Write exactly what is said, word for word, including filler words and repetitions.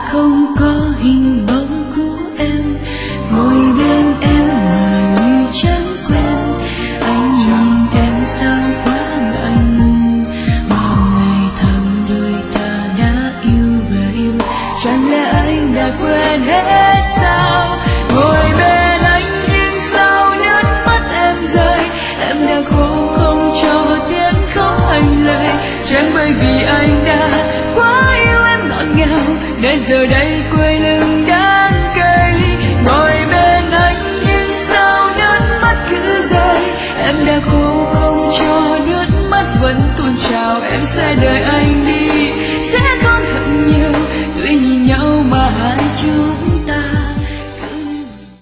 không có hình bóng của em, ngồi bên em mà như chẳng quen. Anh nhìn em sao quá ngại ngùng, bao ngày tháng đôi ta đã yêu và yêu, chẳng lẽ anh đã quên hết sao? Ngồi bên anh nhưng sao nước mắt em rơi, em đã khô không cho tiếng khóc thành lời, chẳng bởi vì anh đã quá yêu em ngọt ngào, để giờ đây